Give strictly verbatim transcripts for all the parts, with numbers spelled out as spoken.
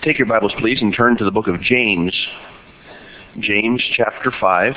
Take your Bibles, please, and turn to the book of James. James chapter five.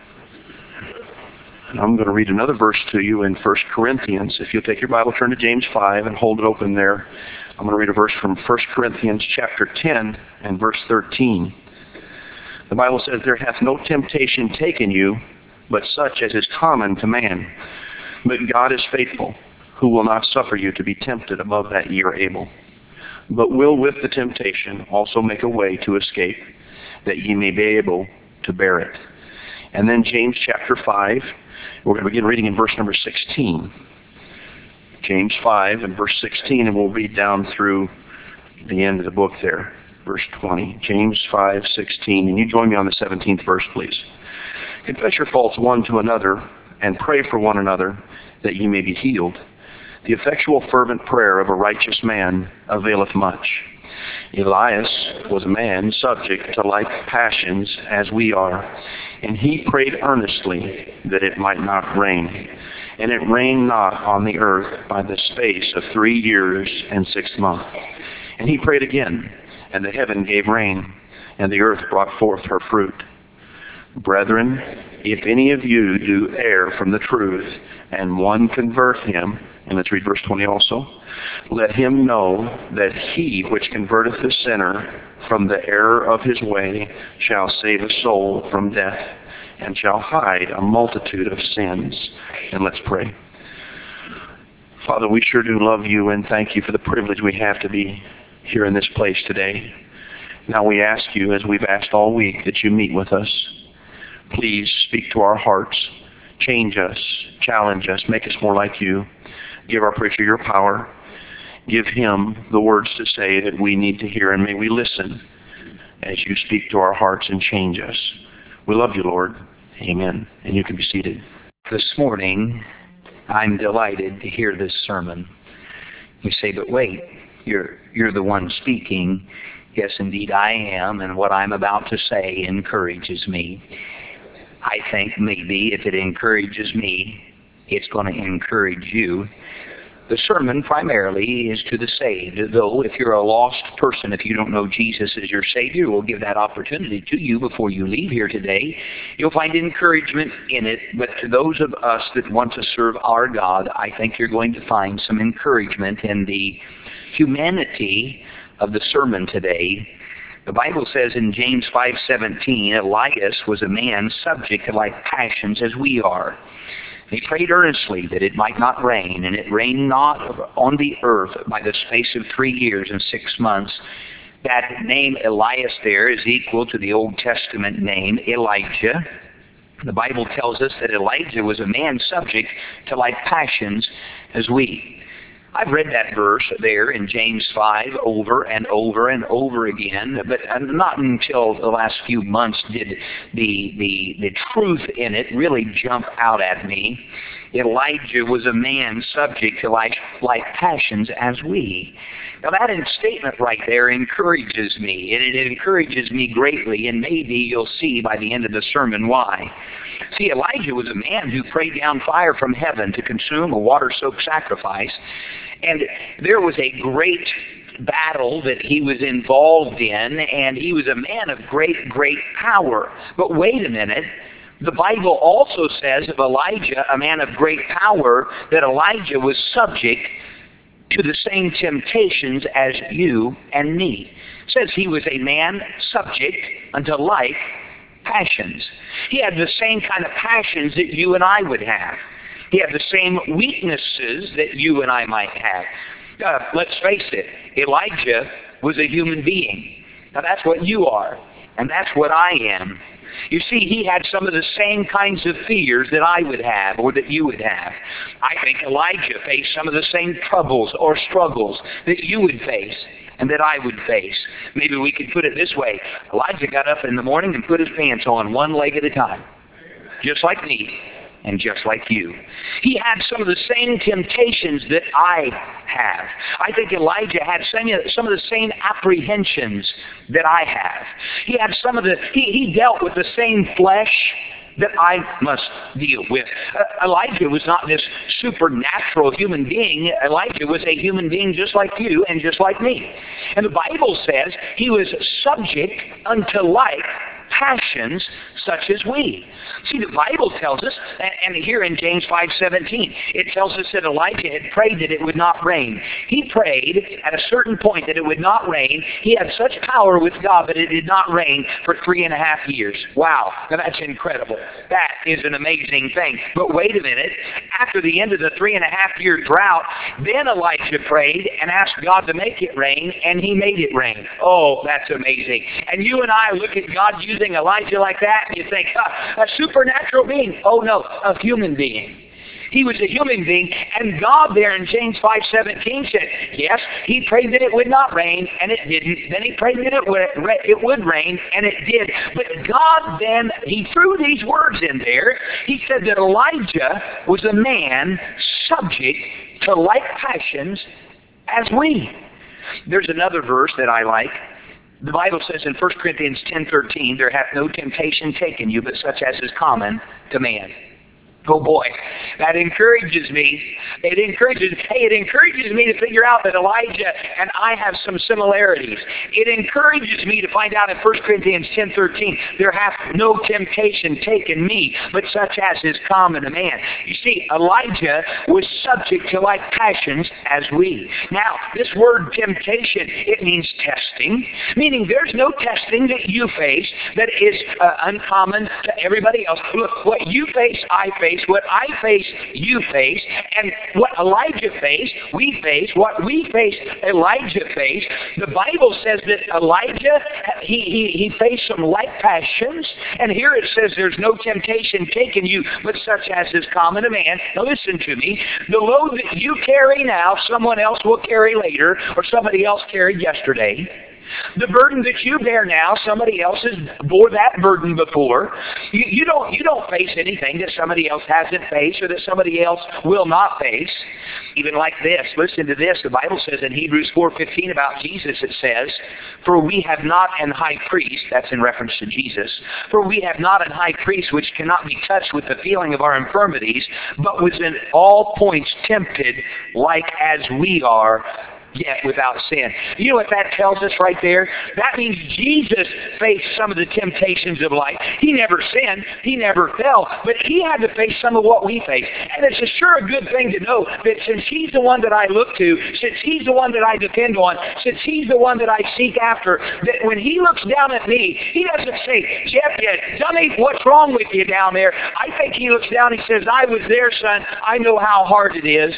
And I'm going to read another verse to you in First Corinthians. If you'll take your Bible, turn to James five and hold it open there. I'm going to read a verse from First Corinthians chapter ten and verse thirteen. The Bible says, "There hath no temptation taken you, but such as is common to man. But God is faithful, who will not suffer you to be tempted above that ye are able, but will with the temptation also make a way to escape, that ye may be able to bear it." And then James chapter five, we're going to begin reading in verse number sixteen. James five and verse sixteen, and we'll read down through the end of the book there, verse twenty. James five sixteen, and you join me on the seventeenth verse, please. "Confess your faults one to another, and pray for one another, that ye may be healed. The effectual fervent prayer of a righteous man availeth much. Elias was a man subject to like passions as we are, and he prayed earnestly that it might not rain. And it rained not on the earth by the space of three years and six months. And he prayed again, and the heaven gave rain, and the earth brought forth her fruit. Brethren, if any of you do err from the truth, and one convert him," and let's read verse twenty also, "let him know that he which converteth the sinner from the error of his way shall save a soul from death, and shall hide a multitude of sins." And let's pray. Father, we sure do love you and thank you for the privilege we have to be here in this place today. Now we ask you, as we've asked all week, that you meet with us. Please speak to our hearts. Change us, challenge us, make us more like you. Give our preacher your power. Give him the words to say that we need to hear, and may we listen as you speak to our hearts and change us. We love you, Lord. Amen. And you can be seated. This morning, I'm delighted to hear this sermon. You say, but wait, you're, you're the one speaking. Yes, indeed I am, and what I'm about to say encourages me. I think maybe if it encourages me, it's going to encourage you. The sermon primarily is to the saved, though if you're a lost person, if you don't know Jesus as your Savior, we'll give that opportunity to you before you leave here today. You'll find encouragement in it, but to those of us that want to serve our God, I think you're going to find some encouragement in the humanity of the sermon today. The Bible says in James five seventeen, Elias was a man subject to like passions as we are. He prayed earnestly that it might not rain, and it rained not on the earth by the space of three years and six months. That name Elias there is equal to the Old Testament name Elijah. The Bible tells us that Elijah was a man subject to like passions as we. I've read that verse there in James five over and over and over again, but not until the last few months did the, the, the truth in it really jump out at me. Elijah was a man subject to like, like passions as we. Now that statement right there encourages me, and it encourages me greatly, and maybe you'll see by the end of the sermon why. See, Elijah was a man who prayed down fire from heaven to consume a water-soaked sacrifice, and there was a great battle that he was involved in, and he was a man of great, great power. But wait a minute. The Bible also says of Elijah, a man of great power, that Elijah was subject to the same temptations as you and me. It says he was a man subject unto like passions. He had the same kind of passions that you and I would have. He had the same weaknesses that you and I might have. Uh, let's face it, Elijah was a human being. Now that's what you are, and that's what I am. You see, he had some of the same kinds of fears that I would have or that you would have. I think Elijah faced some of the same troubles or struggles that you would face and that I would face. Maybe we could put it this way. Elijah got up in the morning and put his pants on one leg at a time, just like me and just like you. He had some of the same temptations that I have. I think Elijah had some, some of the same apprehensions that I have. He had some of the, he, he dealt with the same flesh that I must deal with. Uh, Elijah was not this supernatural human being. Elijah was a human being just like you and just like me. And the Bible says he was subject unto like passions such as we. See, the Bible tells us, and here in James five seventeen, it tells us that Elijah had prayed that it would not rain. He prayed at a certain point that it would not rain. He had such power with God that it did not rain for three and a half years. Wow, now that's incredible. That is an amazing thing. But wait a minute, after the end of the three and a half year drought, then Elijah prayed and asked God to make it rain, and he made it rain. Oh, that's amazing. And you and I look at God using Elijah like that, and you think, huh, a supernatural being. Oh no, a human being. He was a human being, and God there in James five seventeen said, yes, he prayed that it would not rain, and it didn't. Then he prayed that it would, it would rain, and it did. But God then, he threw these words in there. He said that Elijah was a man subject to like passions as we. There's another verse that I like. The Bible says in First Corinthians ten thirteen, there hath no temptation taken you, but such as is common to man. Oh boy, that encourages me. It encourages, hey, it encourages me to figure out that Elijah and I have some similarities. It encourages me to find out in First Corinthians ten thirteen, there hath no temptation taken me, but such as is common to man. You see, Elijah was subject to like passions as we. Now, this word temptation, it means testing, meaning there's no testing that you face that is uh, uncommon to everybody else. Look, what you face, I face. What I face, you face. And what Elijah faced, we face. What we face, Elijah faced. The Bible says that Elijah, he, he, he faced some like passions. And here it says there's no temptation taken you, but such as is common to man. Now listen to me. The load that you carry now, someone else will carry later, or somebody else carried yesterday. The burden that you bear now, somebody else has bore that burden before. You, you don't you don't face anything that somebody else hasn't faced or that somebody else will not face. Even like this, listen to this. The Bible says in Hebrews four fifteen about Jesus, it says, for we have not an high priest, that's in reference to Jesus, for we have not an high priest which cannot be touched with the feeling of our infirmities, but was in all points tempted like as we are, yet without sin. You know what that tells us right there? That means Jesus faced some of the temptations of life. He never sinned. He never fell. But he had to face some of what we face. And it's a sure a good thing to know that since he's the one that I look to, since he's the one that I depend on, since he's the one that I seek after, that when he looks down at me, he doesn't say, Jeff, you dummy, what's wrong with you down there? I think he looks down and he says, I was there, son. I know how hard it is.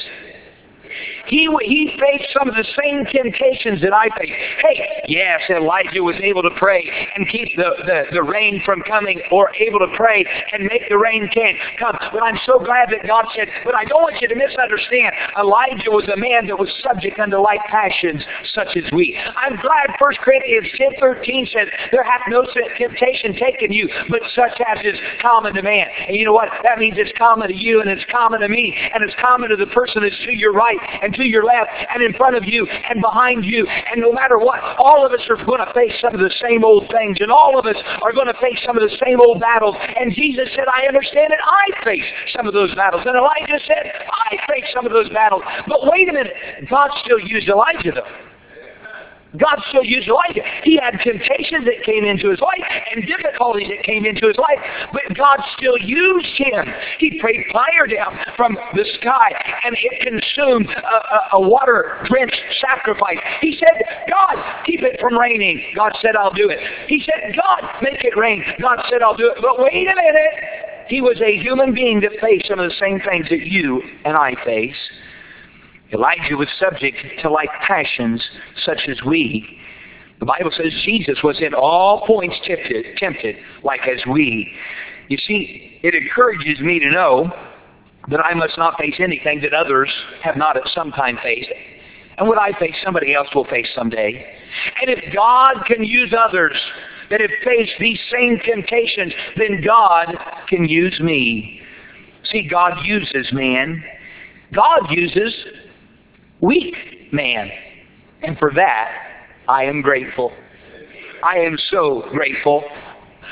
He he faced some of the same temptations that I faced. Hey, yes, Elijah was able to pray and keep the, the, the rain from coming, or able to pray and make the rain can come. But I'm so glad that God said, but I don't want you to misunderstand. Elijah was a man that was subject unto like passions such as we. I'm glad First Corinthians ten thirteen says, there hath no temptation taken you, but such as is common to man. And you know what? That means it's common to you, and it's common to me, and it's common to the person that's to your right, and to your left, and in front of you, and behind you. And no matter what, all of us are going to face some of the same old things, and all of us are going to face some of the same old battles. And Jesus said, I understand it. I face some of those battles. And Elijah said, I face some of those battles. But wait a minute. God still used Elijah, though. God still used Elijah. He had temptations that came into his life and difficulties that came into his life, but God still used him. He prayed fire down from the sky, and it consumed a, a, a water-drenched sacrifice. He said, God, keep it from raining. God said, I'll do it. He said, God, make it rain. God said, I'll do it. But wait a minute. He was a human being that faced some of the same things that you and I face. Elijah was subject to like passions such as we. The Bible says Jesus was in all points tempted, tempted like as we. You see, it encourages me to know that I must not face anything that others have not at some time faced. And what I face, somebody else will face someday. And if God can use others that have faced these same temptations, then God can use me. See, God uses man. God uses weak man. And for that, I am grateful. I am so grateful.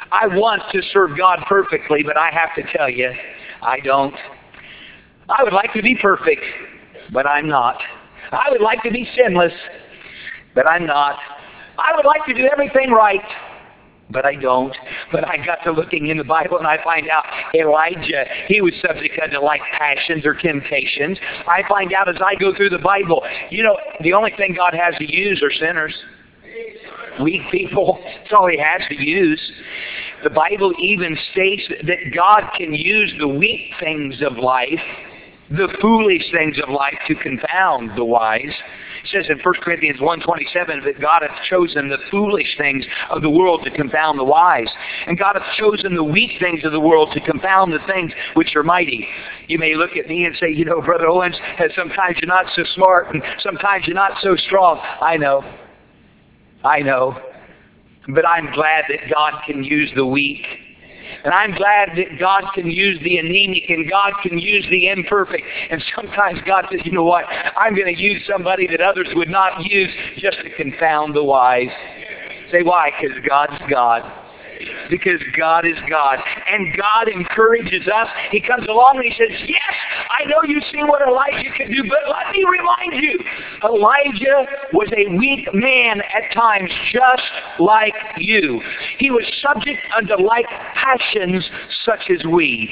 I want to serve God perfectly, but I have to tell you, I don't. I would like to be perfect, but I'm not. I would like to be sinless, but I'm not. I would like to do everything right, but I don't. But I got to looking in the Bible and I find out Elijah, he was subject unto like passions or temptations. I find out as I go through the Bible, you know, the only thing God has to use are sinners. Weak people. That's all he has to use. The Bible even states that God can use the weak things of life, the foolish things of life, to confound the wise. It says in First Corinthians one twenty-seven that God hath chosen the foolish things of the world to confound the wise. And God hath chosen the weak things of the world to confound the things which are mighty. You may look at me and say, you know, Brother Owens, sometimes you're not so smart and sometimes you're not so strong. I know. I know. But I'm glad that God can use the weak. And I'm glad that God can use the anemic and God can use the imperfect. And sometimes God says, you know what, I'm going to use somebody that others would not use just to confound the wise. Say why? Because God's God. Because God is God. And God encourages us. He comes along and he says, yes, I know you've seen what Elijah could do, but let me remind you, Elijah was a weak man at times, just like you. He was subject unto like passions such as we.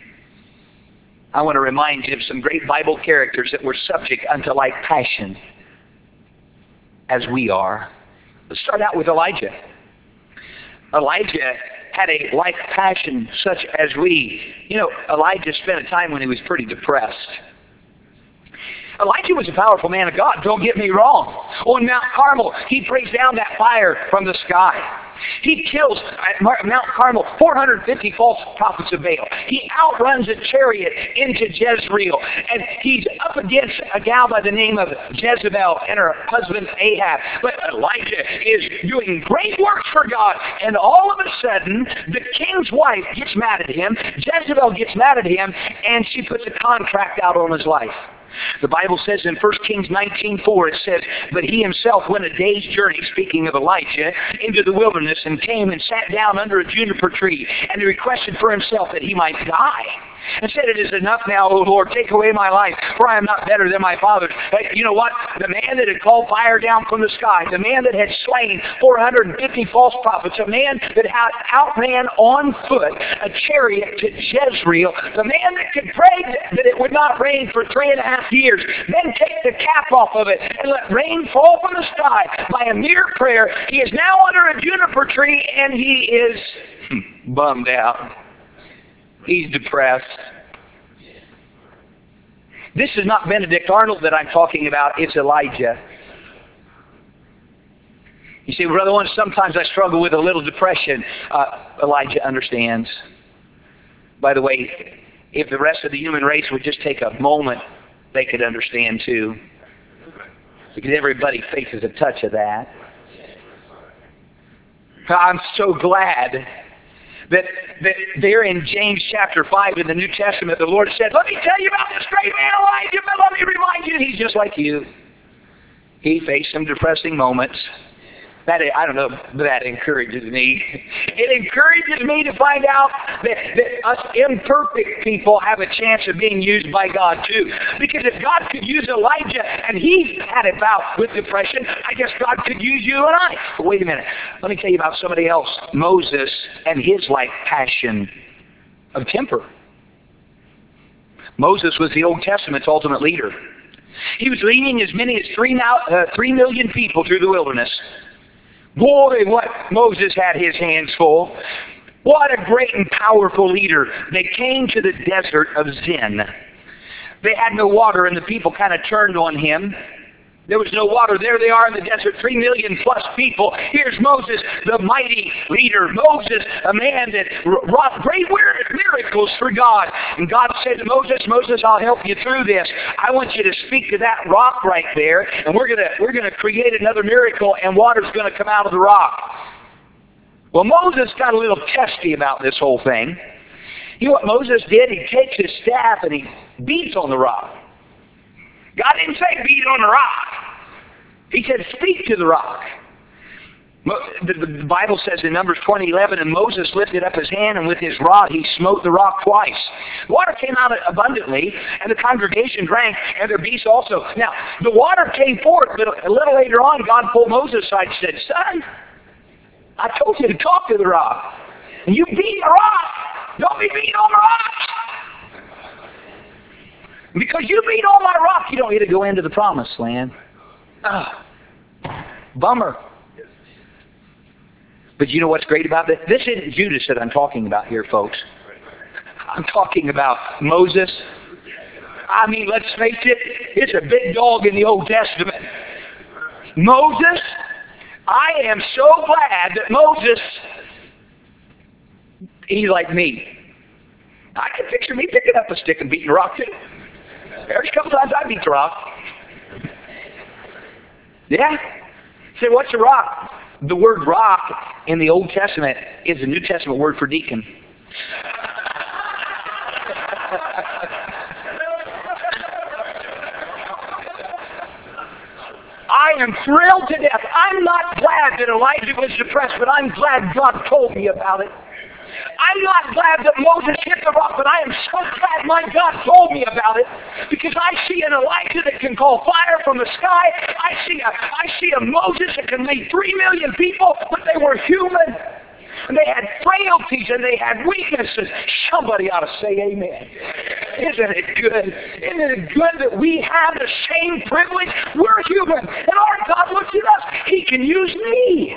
I want to remind you of some great Bible characters that were subject unto like passion as we are. Let's start out with Elijah. Elijah had a like passion such as we. You know, Elijah spent a time when he was pretty depressed. Elijah was a powerful man of God, don't get me wrong. On Mount Carmel, he brings down that fire from the sky. He kills at Mount Carmel four hundred fifty false prophets of Baal. He outruns a chariot into Jezreel. And he's up against a gal by the name of Jezebel and her husband Ahab. But Elijah is doing great work for God. And all of a sudden, the king's wife gets mad at him. Jezebel gets mad at him. And she puts a contract out on his life. The Bible says in First Kings nineteen four, it says, but he himself went a day's journey, speaking of Elijah, into the wilderness and came and sat down under a juniper tree. And he requested for himself that he might die. And said, it is enough now, O Lord, take away my life, for I am not better than my fathers. But you know what? The man that had called fire down from the sky, the man that had slain four hundred fifty false prophets, a man that had outran on foot a chariot to Jezreel, the man that could pray that it would not rain for three and a half years, then take the cap off of it and let rain fall from the sky by a mere prayer. He is now under a juniper tree and he is bummed out. He's depressed. This is not Benedict Arnold that I'm talking about. It's Elijah. You see, Brother Owens, sometimes I struggle with a little depression. Uh, Elijah understands. By the way, if the rest of the human race would just take a moment, they could understand too. Because everybody faces a touch of that. I'm so glad That, that there in James chapter five in the New Testament, the Lord said, let me tell you about this great man Elijah, but let me remind you, he's just like you. He faced some depressing moments. That, I don't know, that encourages me. It encourages me to find out that, that us imperfect people have a chance of being used by God too. Because if God could use Elijah and he had a bout with depression, I guess God could use you and I. But wait a minute. Let me tell you about somebody else. Moses and his like passion of temper. Moses was the Old Testament's ultimate leader. He was leading as many as three, now, uh, three million people through the wilderness. Boy, what Moses had his hands full. What a great and powerful leader. They came to the desert of Zin. They had no water and the people kind of turned on him. There was no water. There they are in the desert, three million plus people. Here's Moses, the mighty leader. Moses, a man that wrought great miracles for God. And God said to Moses, Moses, I'll help you through this. I want you to speak to that rock right there, and we're gonna we're gonna create another miracle, and water's gonna come out of the rock. Well, Moses got a little testy about this whole thing. You know what Moses did? He takes his staff and he beats on the rock. God didn't say beat on the rock. He said speak to the rock. The, the, the Bible says in Numbers twenty eleven, and Moses lifted up his hand, and with his rod he smote the rock twice. Water came out abundantly, and the congregation drank, and their beasts also. Now, the water came forth, but a little later on, God pulled Moses aside and said, "Son, I told you to talk to the rock, and you beat the rock. Don't be beating on the rock. Because you beat on my rock, you don't get to go into the promised land." Ah, bummer. But you know what's great about this? This isn't Judas that I'm talking about here, folks. I'm talking about Moses. I mean, let's face it, it's a big dog in the Old Testament. Moses, I am so glad that Moses, he's like me. I can picture me picking up a stick and beating a rock too. There's a couple times I beat the rock. Yeah? Say, what's a rock? The word rock in the Old Testament is a New Testament word for deacon. I am thrilled to death. I'm not glad that Elijah was depressed, but I'm glad God told me about it. I'm not glad that Moses hit the rock, but I am so glad my God told me about it, because I see an Elijah that can call fire from the sky. I see a, I see a Moses that can lead three million people, but they were human. And they had frailties and they had weaknesses. Somebody ought to say amen. Isn't it good? Isn't it good that we have the same privilege? We're human. And our God looks at us. He can use me.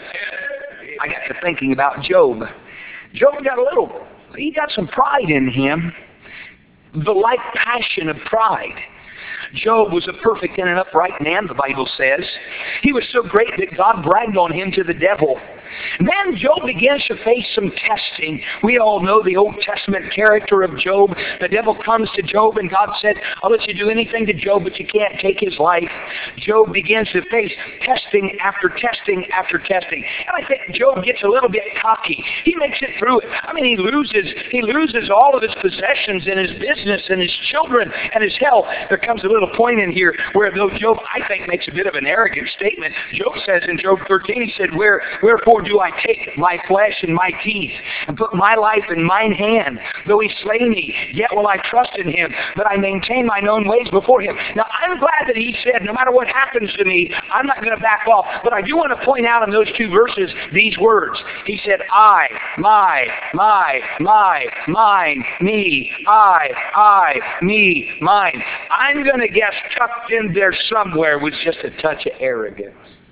I got to thinking about Job. Job got a little, he got some pride in him. The like passion of pride. Job was a perfect and an upright man, the Bible says. He was so great that God bragged on him to the devil. Then Job begins to face some testing. We all know the Old Testament character of Job. The devil comes to Job and God said, "I'll let you do anything to Job, but you can't take his life." Job begins to face testing after testing after testing. And I think Job gets a little bit cocky. He makes it through it. I mean, he loses, he loses all of his possessions and his business and his children and his health. There comes a little point in here where though Job, I think, makes a bit of an arrogant statement. Job says in Job thirteen, he said, Where, Wherefore do I take my flesh in my teeth and put my life in mine hand? Though he slay me, yet will I trust in him, that I maintain mine own ways before him. Now, I'm glad that he said, no matter what happens to me, I'm not going to back off. But I do want to point out in those two verses these words. He said, I, my, my, my, mine, me, I, I, me, mine. I'm going to guess tucked in there somewhere was just a touch of arrogance.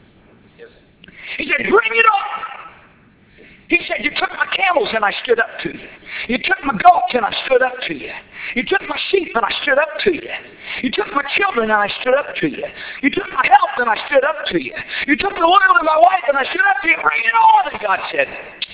He said, bring it on. He said, you took my camels and I stood up to you. You took my goats and I stood up to you. You took my sheep and I stood up to you. You took my children and I stood up to you. You took my health and I stood up to you. You took the oil of my wife and I stood up to you. Bring it on. And God said,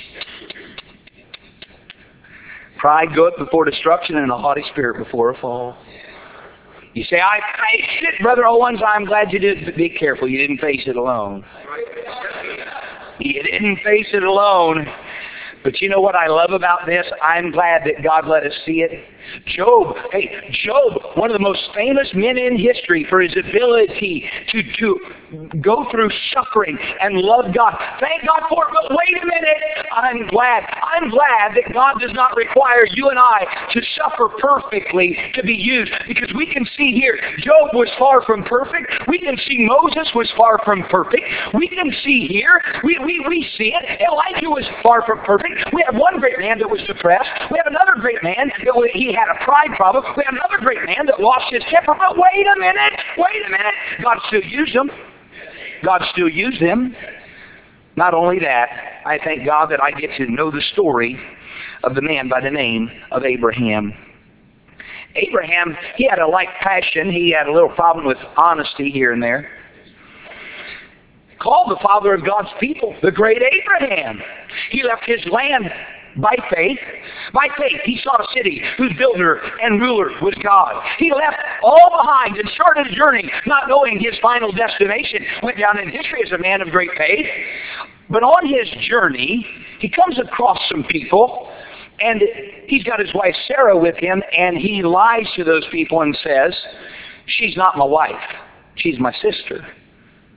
pride goeth before destruction and a haughty spirit before a fall. You say, I faced it, Brother Owens. I'm glad you did, but be careful. You didn't face it alone. You didn't face it alone. But you know what I love about this? I'm glad that God let us see it. Job, hey, Job, one of the most famous men in history for his ability to, to go through suffering and love God. Thank God for it, but wait a minute. I'm glad. I'm glad that God does not require you and I to suffer perfectly to be used. Because we can see here, Job was far from perfect. We can see Moses was far from perfect. We can see here, we, we, we see it, Elijah was far from perfect. We have one great man that was depressed. We have another great man that he had a pride problem. We have another great man that lost his temper. But wait a minute, wait a minute. God still used him. God still used him. Not only that, I thank God that I get to know the story of the man by the name of Abraham. Abraham, he had a like passion. He had a little problem with honesty here and there. Called the father of God's people, the great Abraham. He left his land by faith. By faith, he sought a city whose builder and ruler was God. He left all behind and started a journey, not knowing his final destination. Went down in history as a man of great faith. But on his journey, he comes across some people, and he's got his wife Sarah with him, and he lies to those people and says, she's not my wife. She's my sister.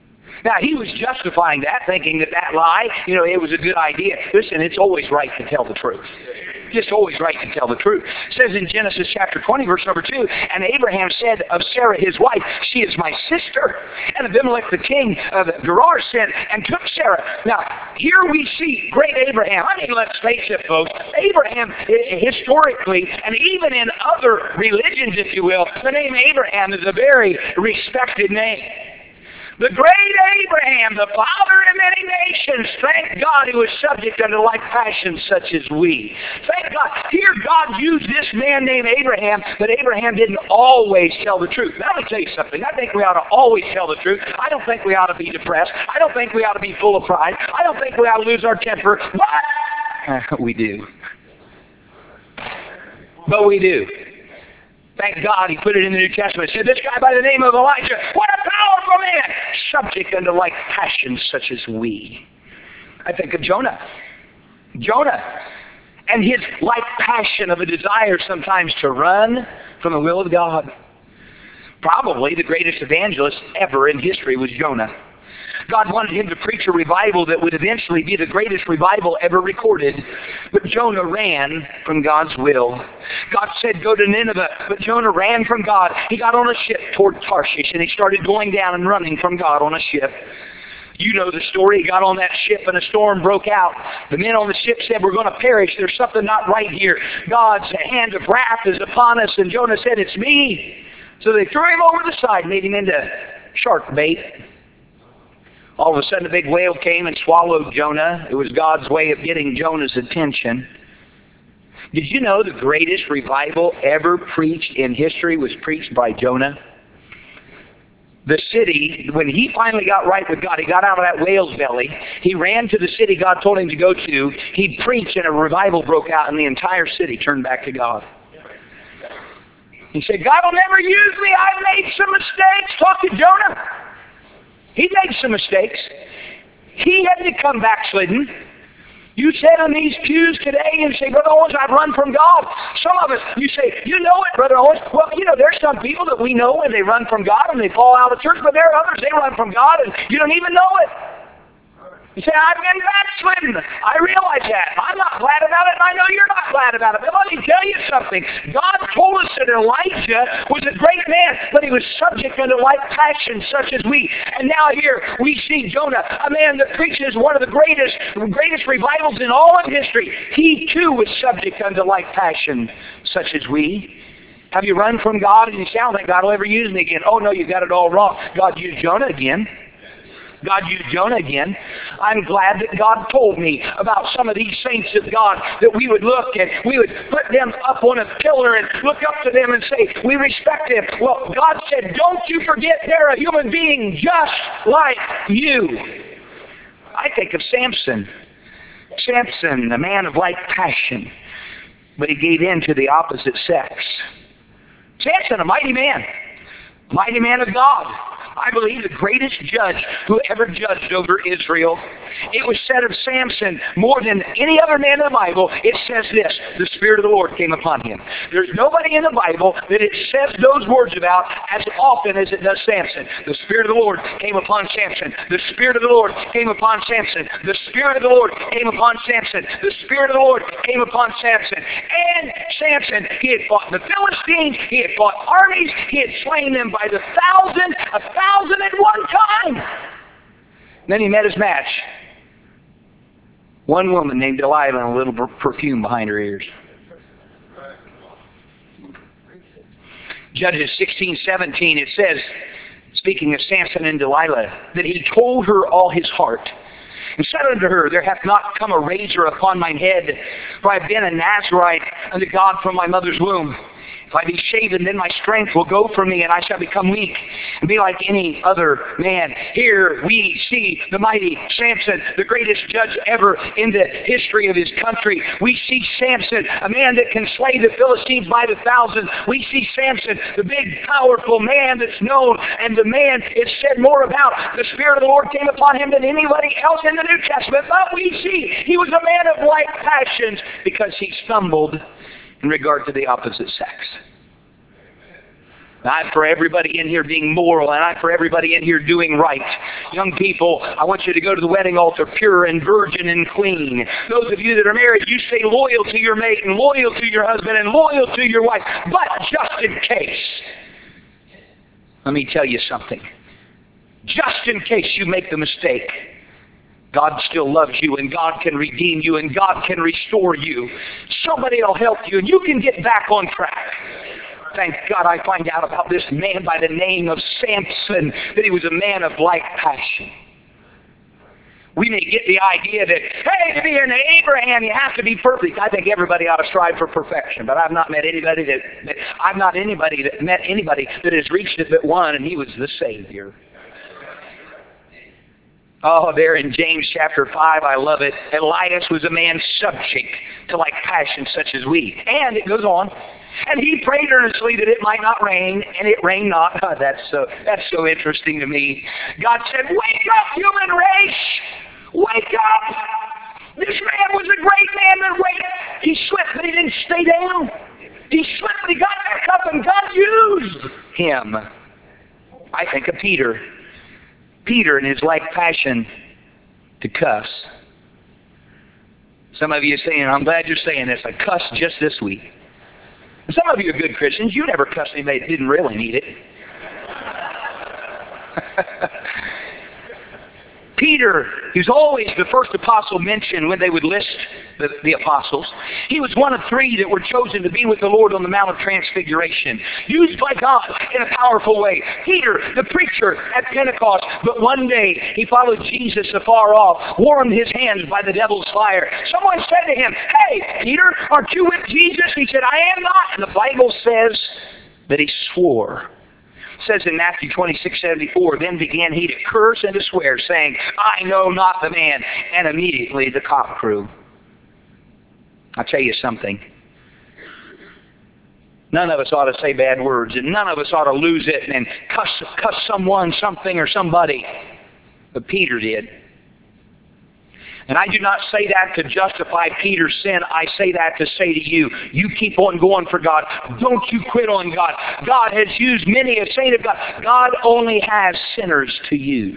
Now, he was justifying that, thinking that that lie, you know, it was a good idea. Listen, it's always right to tell the truth. Just always right to tell the truth. It says in Genesis chapter twenty, verse number two, and Abraham said of Sarah his wife, she is my sister. And Abimelech the king of Gerar sent and took Sarah. Now, here we see great Abraham. I mean, let's face it, folks. Abraham, historically, and even in other religions, if you will, the name Abraham is a very respected name. The great Abraham, the father of many nations, thank God he was subject unto like passions such as we. Thank God. Here God used this man named Abraham, but Abraham didn't always tell the truth. Now, let me tell you something. I think we ought to always tell the truth. I don't think we ought to be depressed. I don't think we ought to be full of pride. I don't think we ought to lose our temper. But we do. But we do. Thank God he put it in the New Testament. He said, this guy by the name of Elijah, what a powerful man, subject unto like passions such as we. I think of Jonah. Jonah and his like passion of a desire sometimes to run from the will of God. Probably the greatest evangelist ever in history was Jonah. God wanted him to preach a revival that would eventually be the greatest revival ever recorded. But Jonah ran from God's will. God said, go to Nineveh. But Jonah ran from God. He got on a ship toward Tarshish, and he started going down and running from God on a ship. You know the story. He got on that ship and a storm broke out. The men on the ship said, we're going to perish. There's something not right here. God's hand of wrath is upon us. And Jonah said, it's me. So they threw him over the side, made him into shark bait. All of a sudden a big whale came and swallowed Jonah. It was God's way of getting Jonah's attention. Did you know the greatest revival ever preached in history was preached by Jonah? The city, when he finally got right with God, he got out of that whale's belly. He ran to the city God told him to go to. He preached and a revival broke out and the entire city turned back to God. He said, God will never use me. I've made some mistakes. Talk to Jonah. He made some mistakes. He hadn't become backslidden. You sit on these pews today and say, Brother Owens, I've run from God. Some of us, you say, you know it, Brother Owens. Well, you know, there's some people that we know and they run from God and they fall out of church, but there are others, they run from God and you don't even know it. You say, I've been backslidden. I realize that. I'm not glad about it, and I know you're not glad about it. But let me tell you something. God told us that Elijah was a great man, but he was subject unto like passions such as we. And now here we see Jonah, a man that preaches one of the greatest, greatest revivals in all of history. He too was subject unto like passion such as we. Have you run from God and you say, I don't think God will ever use me again? Oh no, you got it all wrong. God used Jonah again. God used Jonah again. I'm glad that God told me about some of these saints of God that we would look and we would put them up on a pillar and look up to them and say, we respect them. Well, God said, don't you forget they're a human being just like you. I think of Samson. Samson, a man of like passion, but he gave in to the opposite sex. Samson, a mighty man, mighty man of God. I believe the greatest judge who ever judged over Israel. It was said of Samson, more than any other man in the Bible, it says this, the Spirit of the Lord came upon him. There's nobody in the Bible that it says those words about as often as it does Samson. The Spirit of the Lord came upon Samson. The Spirit of the Lord came upon Samson. The Spirit of the Lord came upon Samson. The Spirit of the Lord came upon Samson. And Samson, he had fought the Philistines. He had fought armies. He had slain them by the thousand, a thousand at one time. Then he met his match. One woman named Delilah and a little perfume behind her ears. Judges sixteen seventeen, it says, speaking of Samson and Delilah, that he told her all his heart. And said unto her, there hath not come a razor upon mine head, for I have been a Nazarite unto God from my mother's womb. If I be shaven, then my strength will go from me, and I shall become weak, and be like any other man. Here we see the mighty Samson, the greatest judge ever in the history of his country. We see Samson, a man that can slay the Philistines by the thousand. We see Samson, the big, powerful man that's known, and the man it's said more about. The Spirit of the Lord came upon him than anybody else in the New Testament. But we see he was a man of like passions because he stumbled in regard to the opposite sex. I'm for everybody in here being moral, and I'm for everybody in here doing right. Young people, I want you to go to the wedding altar pure and virgin and clean. Those of you that are married, you stay loyal to your mate and loyal to your husband and loyal to your wife. But just in case, let me tell you something. Just in case you make the mistake, God still loves you, and God can redeem you, and God can restore you. Somebody will help you, and you can get back on track. Thank God I find out about this man by the name of Samson, that he was a man of like passion. We may get the idea that, hey, being an Abraham, you have to be perfect. I think everybody ought to strive for perfection, but I've not met anybody that, that I've not anybody that met anybody that has reached it but one, and he was the Savior. Oh, there in James chapter five, I love it. Elias was a man subject to like passion such as we. And it goes on. And he prayed earnestly that it might not rain, and it rained not. Oh, that's so that's so interesting to me. God said, wake up, human race! Wake up! This man was a great man that waited. He slipped, but he didn't stay down. He slipped, but he got back up, and God used him. I think of Peter. Peter in his like passion to cuss. Some of you are saying, I'm glad you're saying this. I cussed just this week. Some of you are good Christians. You never cussed anybody that didn't really need it. Peter, who's always the first apostle mentioned when they would list the, the apostles, he was one of three that were chosen to be with the Lord on the Mount of Transfiguration, used by God in a powerful way. Peter, the preacher at Pentecost, but one day he followed Jesus afar off, warmed his hands by the devil's fire. Someone said to him, hey, Peter, aren't you with Jesus? He said, I am not. And the Bible says that he swore. It says in Matthew twenty-six seventy-four, then began he to curse and to swear, saying, I know not the man. And immediately the cock crew. I'll tell you something. None of us ought to say bad words, and none of us ought to lose it and cuss, cuss someone, something, or somebody. But Peter did. And I do not say that to justify Peter's sin. I say that to say to you, you keep on going for God. Don't you quit on God. God has used many a saint of God. God only has sinners to use.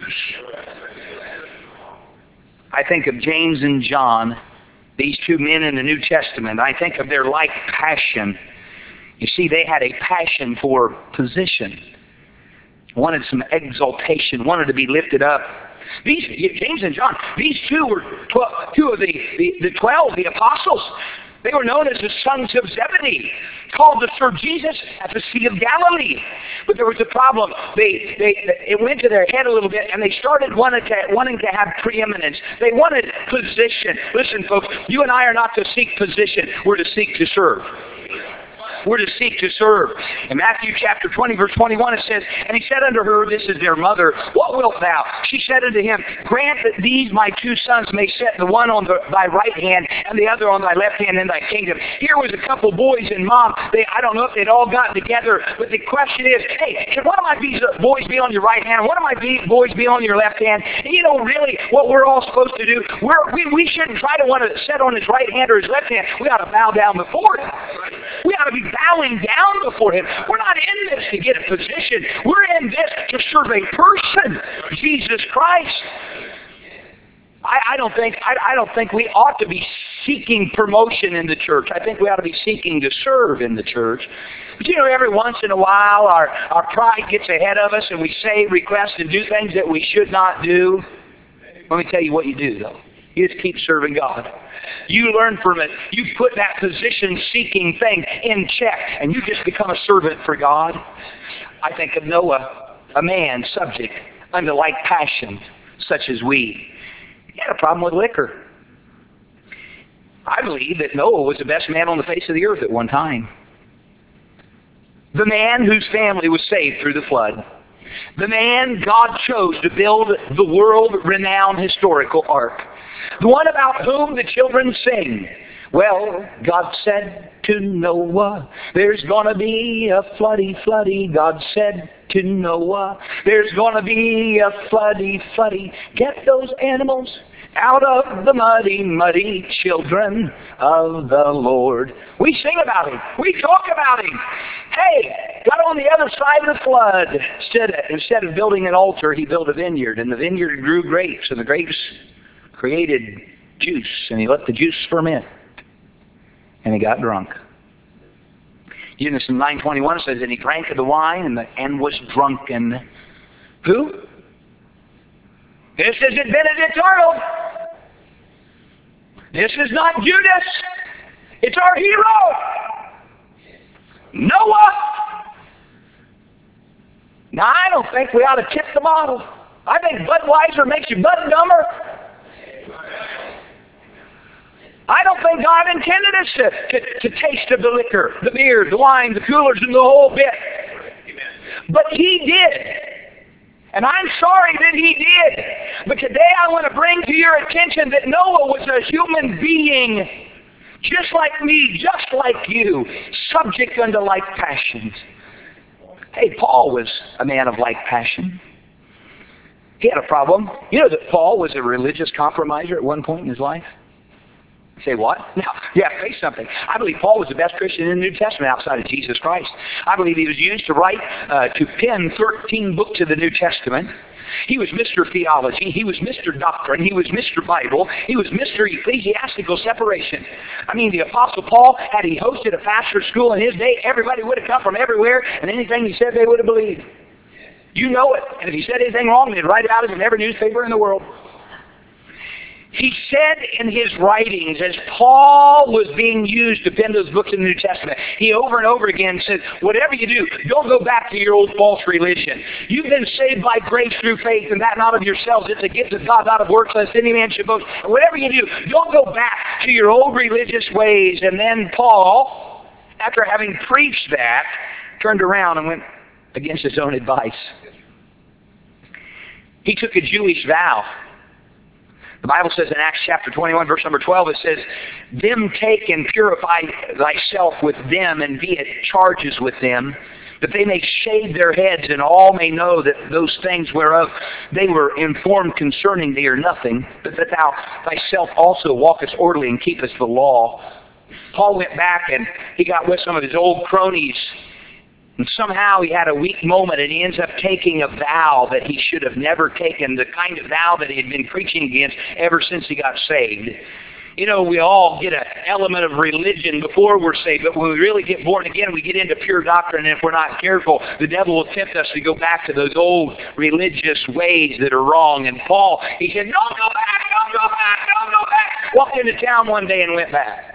I think of James and John, these two men in the New Testament. I think of their like passion. You see, they had a passion for position. Wanted some exaltation. Wanted to be lifted up. These, James and John, these two were tw- two of the, the, the twelve, the apostles. They were known as the sons of Zebedee, called to serve Jesus at the Sea of Galilee. But there was a problem. They, they, it went to their head a little bit, and they started wanting to, wanting to have preeminence. They wanted position. Listen, folks, you and I are not to seek position. We're to seek to serve. We're to seek to serve. In Matthew chapter twenty, verse twenty-one, it says, and he said unto her, this is their mother, what wilt thou? She said unto him, grant that these my two sons may sit, the one on the, thy right hand and the other on thy left hand in thy kingdom. Here was a couple boys and mom. They, I don't know if they'd all gotten together, but the question is, hey, should one of my boys be on your right hand? One of my boys be on your left hand? And you know, really, what we're all supposed to do, we're, we, we shouldn't try to want to sit on his right hand or his left hand. We ought to bow down before him. We ought to be bowing down before him. We're not in this to get a position. We're in this to serve a person, Jesus Christ. I, I don't think I, I don't think we ought to be seeking promotion in the church. I think we ought to be seeking to serve in the church. But you know, every once in a while, our, our pride gets ahead of us, and we say, request, and do things that we should not do. Let me tell you what you do, though. You just keep serving God. You learn from it. You put that position-seeking thing in check, and you just become a servant for God. I think of Noah, a man subject unto like passion, such as we. He had a problem with liquor. I believe that Noah was the best man on the face of the earth at one time. The man whose family was saved through the flood. The man God chose to build the world-renowned historical ark. The one about whom the children sing. Well, God said to Noah, there's going to be a floody, floody. God said to Noah, there's going to be a floody, floody. Get those animals out of the muddy, muddy children of the Lord. We sing about Him. We talk about Him. Hey, got on the other side of the flood. Instead of, instead of building an altar, He built a vineyard, and the vineyard grew grapes, and the grapes created juice, and He let the juice ferment, and He got drunk. Genesis nine twenty-one says, and He drank of the wine and, the, and was drunken. Who? This isn't Benedict Arnold. This is not Judas. It's our hero, Noah. Now, I don't think we ought to tip the bottle. I think Budweiser makes you bud dumber. I don't think God intended us to, to, to taste of the liquor, the beer, the wine, the coolers, and the whole bit. But He did. And I'm sorry that He did. But today I want to bring to your attention that Noah was a human being, just like me, just like you, subject unto like passions. Hey, Paul was a man of like passion. He had a problem. You know that Paul was a religious compromiser at one point in his life? Say what? Now, you have to face something. I believe Paul was the best Christian in the New Testament outside of Jesus Christ. I believe he was used to write, uh, to pen thirteen books of the New Testament. He was Mister Theology. He was Mister Doctrine. He was Mister Bible. He was Mister Ecclesiastical Separation. I mean, the Apostle Paul, had he hosted a pastor school in his day, everybody would have come from everywhere, and anything he said they would have believed. You know it. And if he said anything wrong, they'd write it out in every newspaper in the world. He said in his writings, as Paul was being used to pen those books in the New Testament, he over and over again said, whatever you do, don't go back to your old false religion. You've been saved by grace through faith, and that not of yourselves. It's a gift of God, not of works, lest any man should boast. And whatever you do, don't go back to your old religious ways. And then Paul, after having preached that, turned around and went against his own advice. He took a Jewish vow. The Bible says in Acts chapter twenty-one, verse number twelve, it says, them take and purify thyself with them, and be at charges with them, that they may shave their heads, and all may know that those things whereof they were informed concerning thee are nothing, but that thou thyself also walkest orderly and keepest the law. Paul went back and he got with some of his old cronies, and somehow he had a weak moment, and he ends up taking a vow that he should have never taken, the kind of vow that he had been preaching against ever since he got saved. You know, we all get an element of religion before we're saved, but when we really get born again, we get into pure doctrine, and if we're not careful, the devil will tempt us to go back to those old religious ways that are wrong. And Paul, he said, don't go back, don't go back, don't go back. Walked into town one day and went back.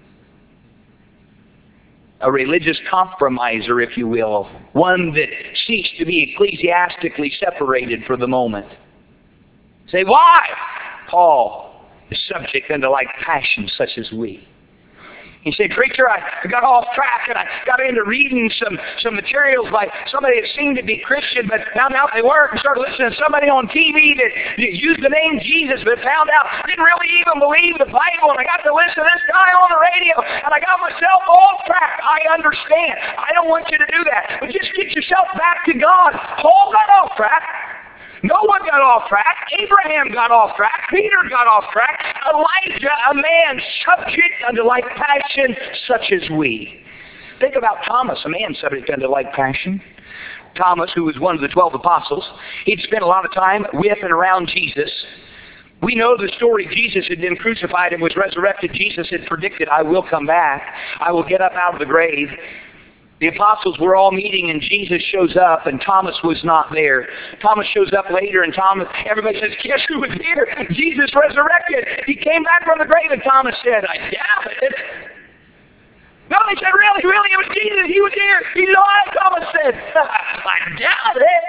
A religious compromiser, if you will, one that seeks to be ecclesiastically separated for the moment. Say, why? Paul is subject unto like passions such as we. He said, preacher, I got off track and I got into reading some, some materials by somebody that seemed to be Christian, but found out they weren't, and started listening to somebody on T V that used the name Jesus, but found out didn't really even believe the Bible, and I got to listen to this guy on the radio, and I got myself off track. I understand. I don't want you to do that, but just get yourself back to God. Paul got off track. Noah got off track. Abraham got off track. Peter got off track. Elijah, a man subject unto like passion such as we. Think about Thomas, a man subject unto like passion. Thomas, who was one of the twelve apostles, he'd spent a lot of time with and around Jesus. We know the story. Jesus had been crucified and was resurrected. Jesus had predicted, I will come back. I will get up out of the grave. The apostles were all meeting, and Jesus shows up, and Thomas was not there. Thomas shows up later, and Thomas, everybody says, guess who was here? Jesus resurrected. He came back from the grave, and Thomas said, I doubt it. No, they said, really, really, it was Jesus. He was here. He's alive, Thomas said. I doubt it.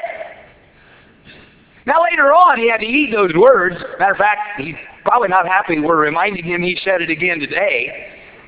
Now later on, he had to eat those words. Matter of fact, he's probably not happy we're reminding him he said it again today.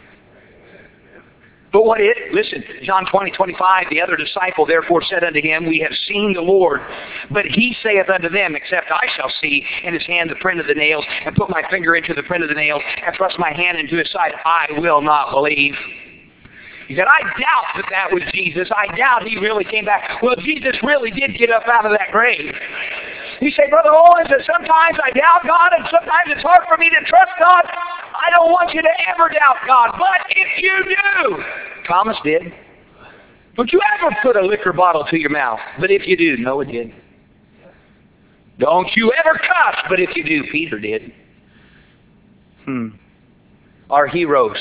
But what it, listen, John twenty, twenty-five, the other disciple therefore said unto him, we have seen the Lord. But he saith unto them, except I shall see in his hand the print of the nails, and put my finger into the print of the nails, and thrust my hand into his side, I will not believe. He said, I doubt that that was Jesus. I doubt he really came back. Well, Jesus really did get up out of that grave. You say, Brother Owens, that sometimes I doubt God and sometimes it's hard for me to trust God. I don't want you to ever doubt God. But if you do, Thomas did. Don't you ever put a liquor bottle to your mouth. But if you do, Noah did. Don't you ever cuss. But if you do, Peter did. Hmm. Our heroes.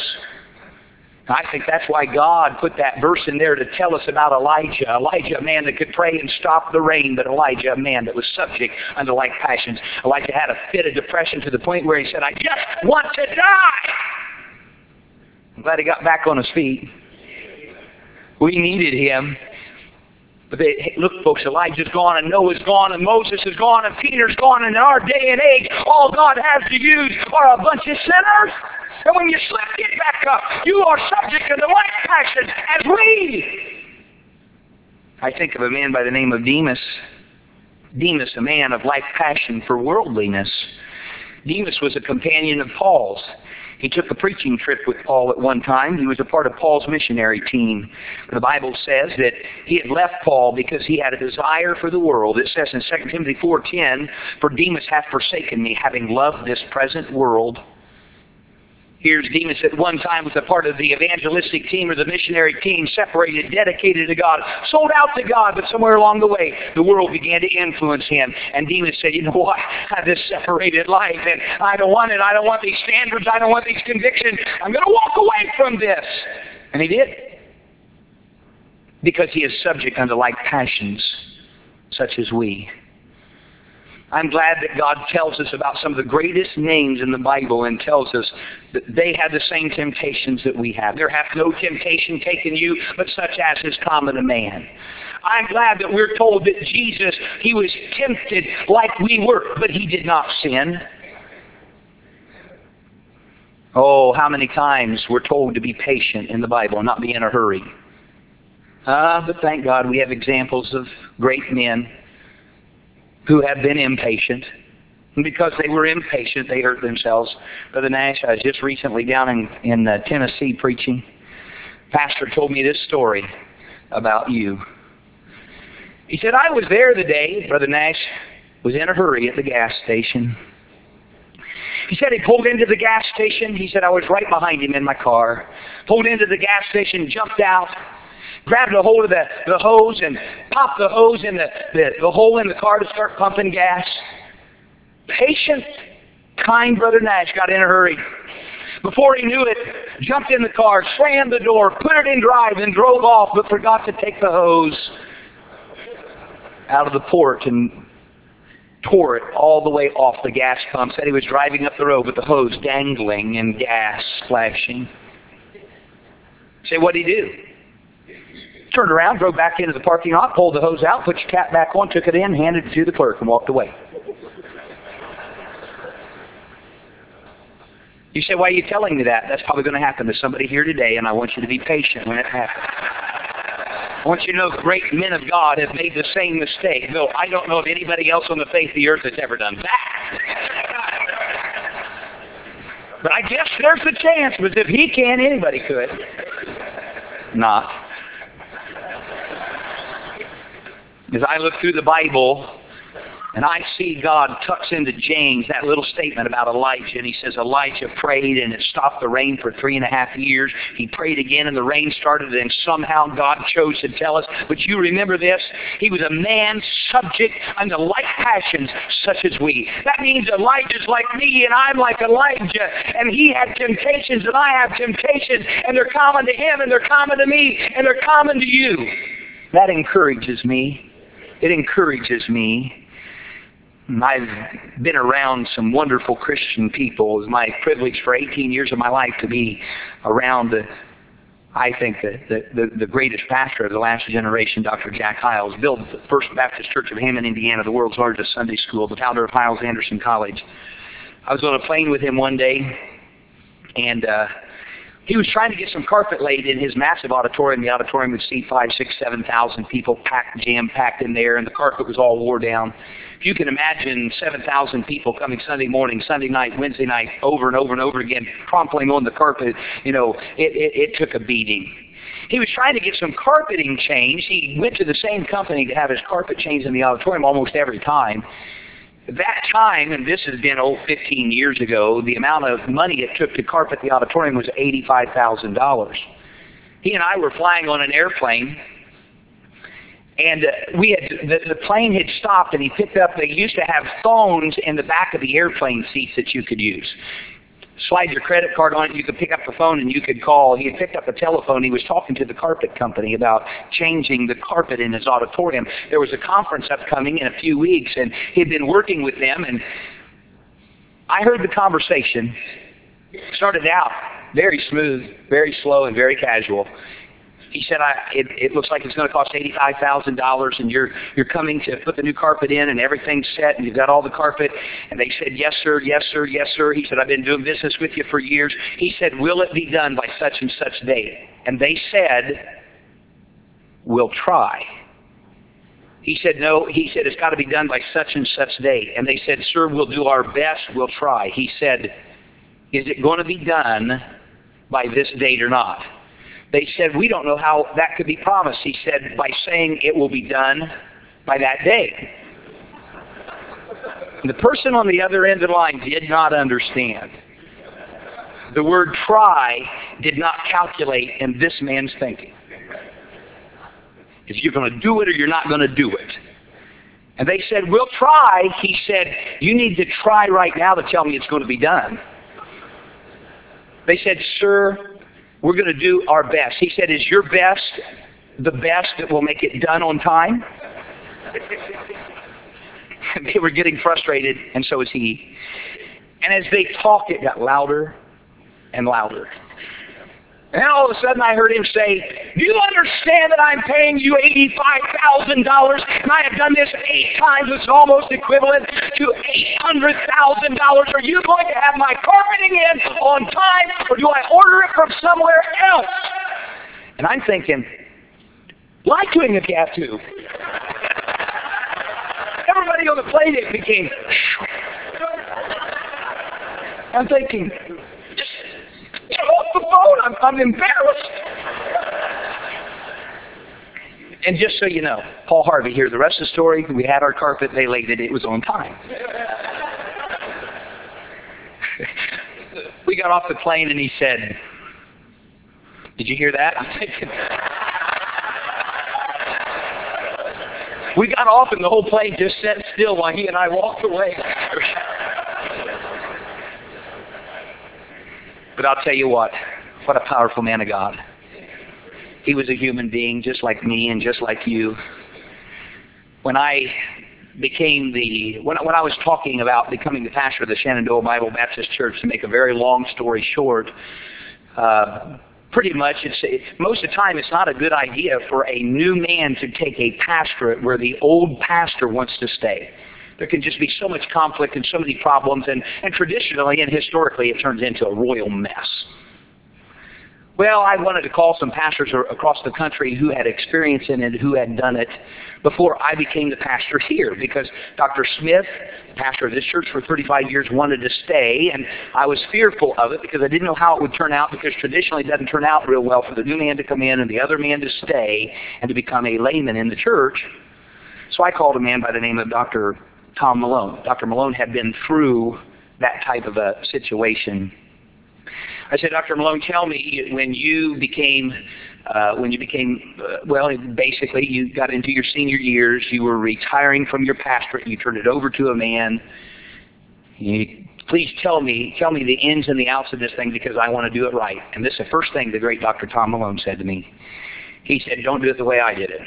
I think that's why God put that verse in there to tell us about Elijah. Elijah, a man that could pray and stop the rain, but Elijah, a man that was subject unto like passions. Elijah had a fit of depression to the point where he said, I just want to die. I'm glad he got back on his feet. We needed him. But they, hey, look, folks, Elijah's gone, and Noah's gone, and Moses is gone, and Peter's gone, and in our day and age, all God has to use are a bunch of sinners. And when you slip, get back up. You are subject to the like passion as we. I think of a man by the name of Demas. Demas, a man of like passion for worldliness. Demas was a companion of Paul's. He took a preaching trip with Paul at one time. He was a part of Paul's missionary team. The Bible says that he had left Paul because he had a desire for the world. It says in Second Timothy four ten, for Demas hath forsaken me, having loved this present world. Here's Demas at one time was a part of the evangelistic team or the missionary team, separated, dedicated to God, sold out to God, but somewhere along the way, the world began to influence him. And Demas said, you know what, I have this separated life, and I don't want it. I don't want these standards. I don't want these convictions. I'm going to walk away from this. And he did. Because he is subject unto like passions, such as we. I'm glad that God tells us about some of the greatest names in the Bible and tells us that they had the same temptations that we have. There hath no temptation taken you, but such as is common to man. I'm glad that we're told that Jesus, he was tempted like we were, but he did not sin. Oh, how many times we're told to be patient in the Bible and not be in a hurry. Ah, uh, but thank God we have examples of great men who have been impatient. And because they were impatient, they hurt themselves. Brother Nash, I was just recently down in, in uh, Tennessee preaching. Pastor told me this story about you. He said, I was there the day Brother Nash was in a hurry at the gas station. He said he pulled into the gas station. He said, I was right behind him in my car. Pulled into the gas station, jumped out, grabbed a hold of the, the hose and popped the hose in the, the, the hole in the car to start pumping gas. Patient, kind Brother Nash got in a hurry. Before he knew it, jumped in the car, slammed the door, put it in drive, and drove off, but forgot to take the hose out of the port and tore it all the way off the gas pump. Said he was driving up the road with the hose dangling and gas splashing. Say, what'd he do? Turned around, drove back into the parking lot, pulled the hose out, put your cap back on, took it in, handed it to the clerk, and walked away. You say, why are you telling me that? That's probably going to happen to somebody here today, and I want you to be patient when it happens. I want you to know the great men of God have made the same mistake. Though I don't know of anybody else on the face of the earth that's ever done that. But I guess there's the chance, because if he can, anybody could. Not. As I look through the Bible, and I see God tucks into James that little statement about Elijah, and he says Elijah prayed and it stopped the rain for three and a half years. He prayed again and the rain started, and somehow God chose to tell us. But you remember this? He was a man subject unto like passions such as we. That means Elijah's like me and I'm like Elijah, and he had temptations and I have temptations, and they're common to him and they're common to me and they're common to you. That encourages me. It encourages me. I've been around some wonderful Christian people. It was my privilege for eighteen years of my life to be around, the, I think, the, the, the greatest pastor of the last generation, Doctor Jack Hyles, built the First Baptist Church of Hammond, Indiana, the world's largest Sunday school, the founder of Hyles Anderson College. I was on a plane with him one day, and uh, he was trying to get some carpet laid in his massive auditorium. The auditorium would seat five, six, seven thousand people, packed, jam-packed in there, and the carpet was all wore down. If you can imagine seven thousand people coming Sunday morning, Sunday night, Wednesday night, over and over and over again, trampling on the carpet, you know, it, it, it took a beating. He was trying to get some carpeting changed. He went to the same company to have his carpet changed in the auditorium almost every time. that time, and this has been oh fifteen years ago, the amount of money it took to carpet the auditorium was eighty-five thousand dollars. He and I were flying on an airplane, and uh, we had the, the plane had stopped, and he picked up. They used to have phones in the back of the airplane seats that you could use. Slide your credit card on it, you could pick up the phone and you could call. He had picked up the telephone. He was talking to the carpet company about changing the carpet in his auditorium. There was a conference upcoming in a few weeks, and he had been working with them, and I heard the conversation. Started out very smooth, very slow, and very casual. He said, I, it, it looks like it's going to cost eighty-five thousand dollars, and you're you're coming to put the new carpet in, and everything's set, and you've got all the carpet. And they said, yes, sir, yes, sir, yes, sir. He said, I've been doing business with you for years. He said, will it be done by such and such date? And they said, we'll try. He said, no. He said, it's got to be done by such and such date. And they said, sir, we'll do our best. We'll try. He said, is it going to be done by this date or not? They said, we don't know how that could be promised. He said, by saying it will be done by that day. And the person on the other end of the line did not understand. The word try did not calculate in this man's thinking. If you're going to do it or you're not going to do it. And they said, we'll try. He said, you need to try right now to tell me it's going to be done. They said, sir, we're going to do our best. He said, is your best the best that will make it done on time? They were getting frustrated, and so was he. And as they talked, it got louder and louder. And then all of a sudden I heard him say, do you understand that I'm paying you eighty-five thousand dollars, and I have done this eight times? It's almost equivalent to eight hundred thousand dollars. Are you going to have my carpeting in on time, or do I order it from somewhere else? And I'm thinking, lie to him if you have to. Everybody on the plane, it became, I'm thinking, get off the phone. I'm, I'm embarrassed. And just so you know, Paul Harvey, here's the rest of the story. We had our carpet. They laid it. It was on time. We got off the plane, and he said, did you hear that? I'm thinking, we got off, and the whole plane just sat still while he and I walked away. But I'll tell you what, what a powerful man of God. He was a human being just like me and just like you. When I became the, when, when I was talking about becoming the pastor of the Shenandoah Bible Baptist Church, to make a very long story short, uh, pretty much it's, it, most of the time it's not a good idea for a new man to take a pastorate where the old pastor wants to stay. There can just be so much conflict and so many problems, and, and traditionally and historically it turns into a royal mess. Well, I wanted to call some pastors across the country who had experience in it, who had done it before I became the pastor here, because Doctor Smith, pastor of this church for thirty-five years, wanted to stay, and I was fearful of it because I didn't know how it would turn out, because traditionally it doesn't turn out real well for the new man to come in and the other man to stay and to become a layman in the church. So I called a man by the name of Doctor Tom Malone. Doctor Malone had been through that type of a situation. I said, Doctor Malone, tell me, when you became, uh, when you became, uh, well, basically you got into your senior years, you were retiring from your pastorate, you turned it over to a man. You, please tell me, tell me the ins and the outs of this thing, because I want to do it right. And this is the first thing the great Doctor Tom Malone said to me. He said, don't do it the way I did it.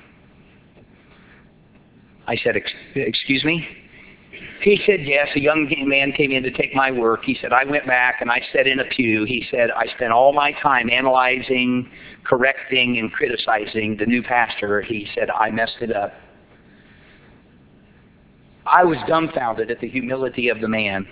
I said, excuse me? He said, yes, a young man came in to take my work. He said, I went back and I sat in a pew. He said, I spent all my time analyzing, correcting, and criticizing the new pastor. He said, I messed it up. I was dumbfounded at the humility of the man.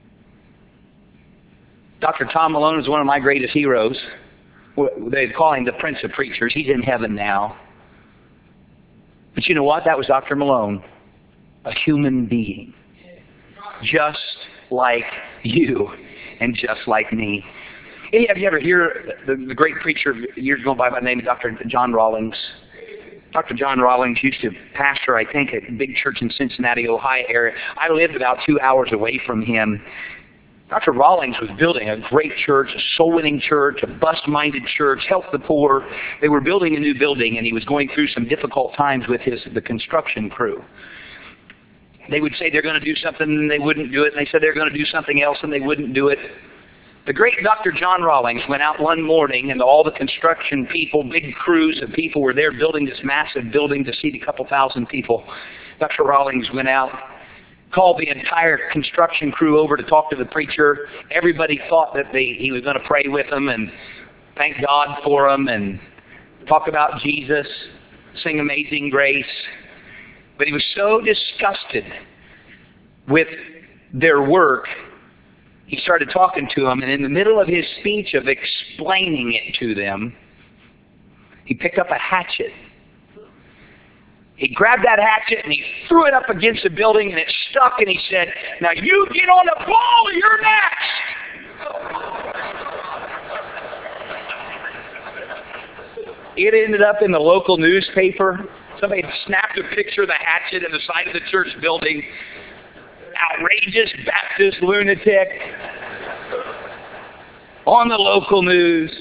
Doctor Tom Malone is one of my greatest heroes. They call him the Prince of Preachers. He's in heaven now. But you know what? That was Doctor Malone, a human being, just like you and just like me. Hey, have you ever heard the, the great preacher years ago by the name of Doctor John Rawlings? Doctor John Rawlings used to pastor, I think, a big church in Cincinnati, Ohio area. I lived about two hours away from him. Doctor Rawlings was building a great church, a soul-winning church, a bus-minded church, help the poor. They were building a new building, and he was going through some difficult times with his the construction crew. They would say they're going to do something, and they wouldn't do it. And they said they're going to do something else, and they wouldn't do it. The great Doctor John Rawlings went out one morning, and all the construction people, big crews of people were there building this massive building to seat a couple thousand people. Doctor Rawlings went out, called the entire construction crew over to talk to the preacher. Everybody thought that they, he was going to pray with them and thank God for them and talk about Jesus, sing Amazing Grace. But he was so disgusted with their work, he started talking to them, and in the middle of his speech of explaining it to them, he picked up a hatchet. He grabbed that hatchet and he threw it up against the building, and it stuck, and he said, "Now you get on the ball, you're next." It ended up in the local newspaper. Somebody snapped a picture of the hatchet in the side of the church building. Outrageous Baptist lunatic on the local news.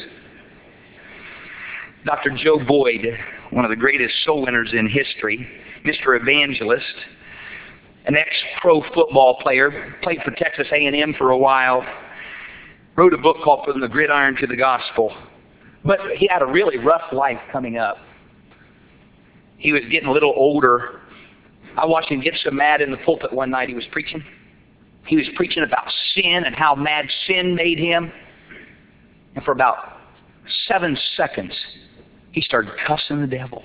Doctor Joe Boyd, one of the greatest soul winners in history, Mister Evangelist, an ex-pro football player, played for Texas A and M for a while, wrote a book called From the Gridiron to the Gospel. But he had a really rough life coming up. He was getting a little older. I watched him get so mad in the pulpit one night he was preaching. He was preaching about sin and how mad sin made him. And for about seven seconds, he started cussing the devil.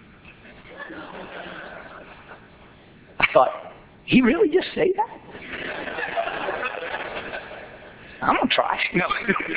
I thought, he really just say that? I'm going to try. No.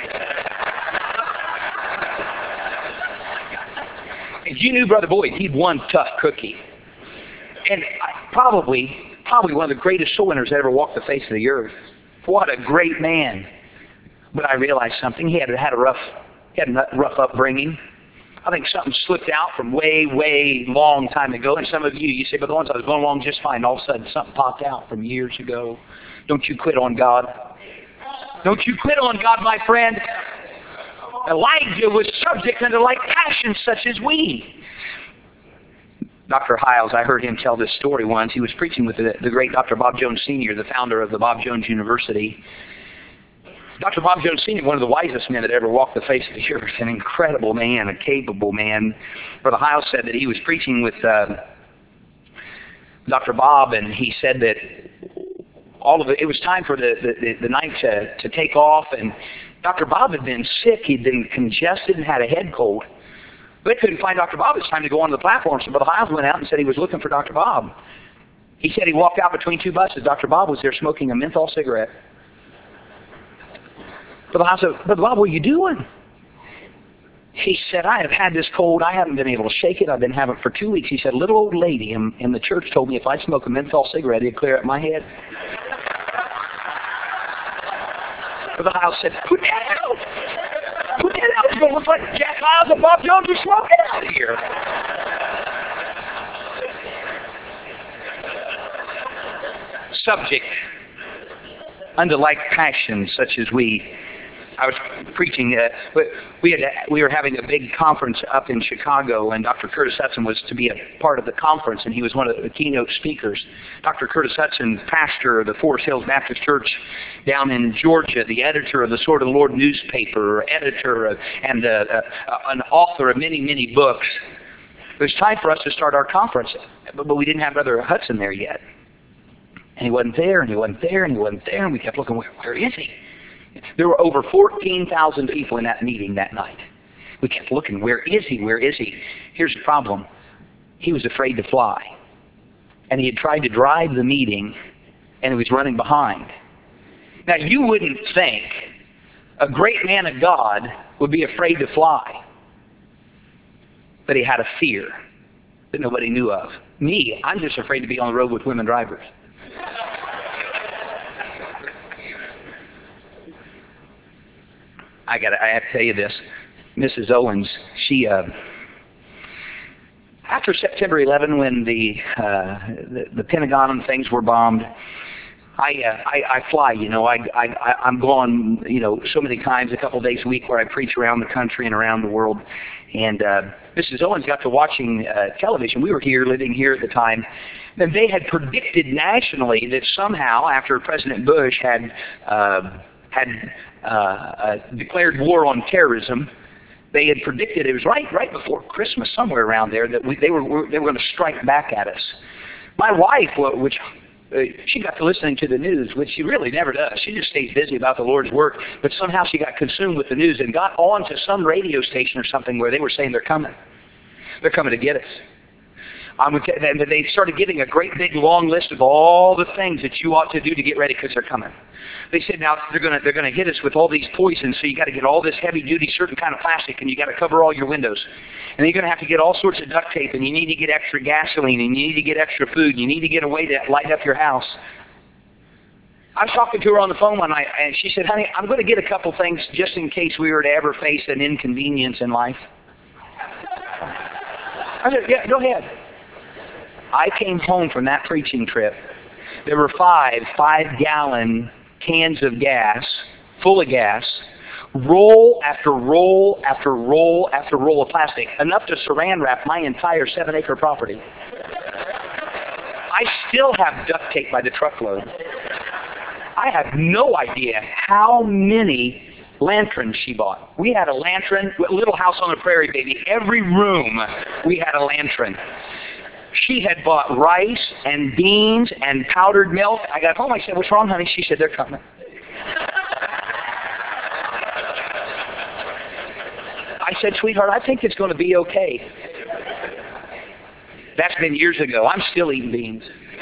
If you knew Brother Boyd, he'd one tough cookie. And I, probably, probably one of the greatest soul winners that ever walked the face of the earth. What a great man. But I realized something. He had had a rough, he had a rough upbringing. I think something slipped out from way, way long time ago. And some of you, you say, but the ones I was going along just fine. All of a sudden, something popped out from years ago. Don't you quit on God. Don't you quit on God, my friend. Elijah was subject unto like passions such as we. Doctor Hiles, I heard him tell this story once. He was preaching with the, the great Doctor Bob Jones Senior, the founder of the Bob Jones University. Doctor Bob Jones Senior, one of the wisest men that ever walked the face of the earth, an incredible man, a capable man. Brother Hiles said that he was preaching with uh, Doctor Bob, and he said that all of it, it was time for the, the, the night to, to take off, and Doctor Bob had been sick. He'd been congested and had a head cold. They couldn't find Doctor Bob. It was time to go onto the platform. So Brother Hiles went out and said he was looking for Doctor Bob. He said he walked out between two buses. Doctor Bob was there smoking a menthol cigarette. Brother Hiles said, "Brother Bob, what are you doing?" He said, "I have had this cold. I haven't been able to shake it. I've been having it for two weeks." He said, "A little old lady in, in the church told me if I smoke a menthol cigarette, it'd clear up my head." Brother Hiles said, "Put that out. Put that out. It's going to look like Jack Hiles and Bob Jones are smoking out of here." Subject, unto like passions such as we. I was preaching. Uh, we had we were having a big conference up in Chicago, and Doctor Curtis Hudson was to be a part of the conference, and he was one of the keynote speakers. Doctor Curtis Hudson, pastor of the Forest Hills Baptist Church down in Georgia, the editor of the Sword of the Lord newspaper, editor of, and uh, uh, an author of many, many books. It was time for us to start our conference, but, but we didn't have Brother Hudson there yet. And he wasn't there, and he wasn't there, and he wasn't there, and we kept looking, where, where is he? There were over fourteen thousand people in that meeting that night. We kept looking, where is he, where is he? Here's the problem. He was afraid to fly. And he had tried to drive the meeting, and he was running behind. Now, you wouldn't think a great man of God would be afraid to fly. But he had a fear that nobody knew of. Me, I'm just afraid to be on the road with women drivers. I got I have to tell you this. Missus Owens, she, uh, I after September eleventh, when the, uh, the the Pentagon and things were bombed, I, uh, I I fly. You know, I I I'm gone. You know, so many times, a couple of days a week, where I preach around the country and around the world. And uh, Missus Owens got to watching uh, television. We were here, living here at the time. And they had predicted nationally that somehow, after President Bush had uh, had uh, uh, declared war on terrorism, they had predicted, it was right right before Christmas, somewhere around there, that we, they were they were going to strike back at us. My wife, which uh, she got to listening to the news, which she really never does. She just stays busy about the Lord's work. But somehow she got consumed with the news and got on to some radio station or something where they were saying they're coming. They're coming to get us. Um, and they started giving a great big long list of all the things that you ought to do to get ready because they're coming. They said now they're going to they're going to hit us with all these poisons, so you got to get all this heavy duty certain kind of plastic, and you got to cover all your windows. And then you're going to have to get all sorts of duct tape, and you need to get extra gasoline, and you need to get extra food, and you need to get a way to light up your house. I was talking to her on the phone one night, and she said, "Honey, I'm going to get a couple things just in case we were to ever face an inconvenience in life." I said, "Yeah, go ahead." I came home from that preaching trip. There were five five-gallon cans of gas, full of gas, roll after roll after roll after roll of plastic, enough to saran wrap my entire seven-acre property. I still have duct tape by the truckload. I have no idea how many lanterns she bought. We had a lantern, Little House on the Prairie, baby. Every room we had a lantern. She had bought rice and beans and powdered milk. I got home. I said, "What's wrong, honey?" She said, "They're coming." I said, "Sweetheart, I think it's going to be okay." That's been years ago. I'm still eating beans.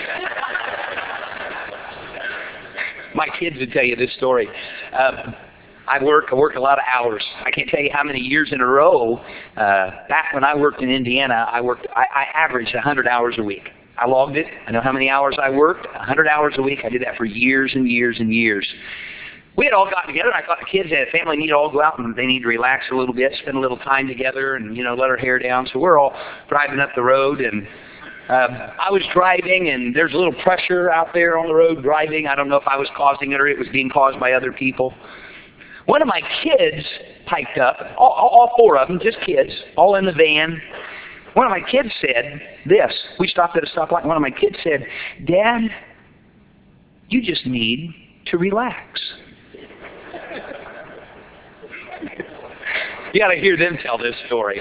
My kids would tell you this story. Uh, I work, I work a lot of hours. I can't tell you how many years in a row. Uh, back when I worked in Indiana, I worked, I, I averaged one hundred hours a week. I logged it. I know how many hours I worked. one hundred hours a week. I did that for years and years and years. We had all gotten together, and I thought the kids and the family need to all go out, and they need to relax a little bit, spend a little time together, and, you know, let our hair down. So we're all driving up the road, and uh, I was driving, and there's a little pressure out there on the road driving. I don't know if I was causing it or it was being caused by other people. One of my kids piped up, all, all four of them, just kids, all in the van. One of my kids said this. We stopped at a stoplight, and one of my kids said, "Dad, you just need to relax." You got to hear them tell this story.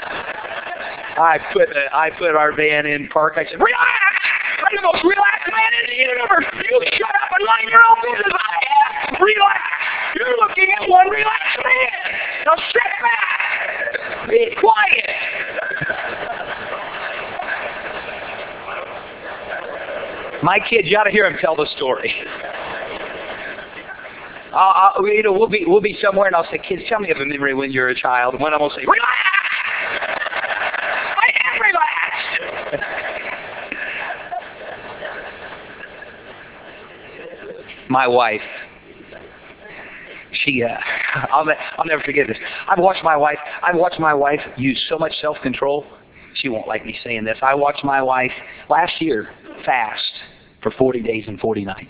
I put uh, I put our van in park. I said, "Relax! I'm the most relaxed man in the universe. You shut up and mind your own business. I am relaxed. You're looking at one relaxed man. Now sit back. Be quiet." My kids, you ought to hear them tell the story. Uh, uh, you know, we'll be we'll be somewhere, and I'll say, "Kids, tell me of a memory when you're a child." And one of them will say, "Relax! I am relaxed." My wife, she, uh, I'll, I'll never forget this. I've watched my wife, I've watched my wife use so much self-control. She won't like me saying this. I watched my wife last year fast for forty days and forty nights.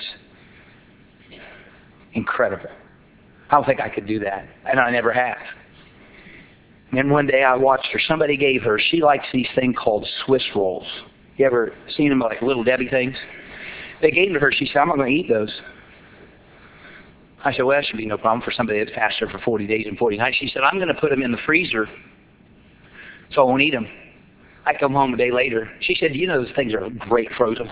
Incredible. I don't think I could do that, and I never have. And then one day I watched her. Somebody gave her, she likes these things called Swiss rolls. You ever seen them, like Little Debbie things? They gave them to her. She said, "I'm not going to eat those." I said, "Well, that should be no problem for somebody that's fasted for forty days and forty nights. She said, "I'm going to put them in the freezer so I won't eat them." I come home a day later. She said, "You know those things are great frozen."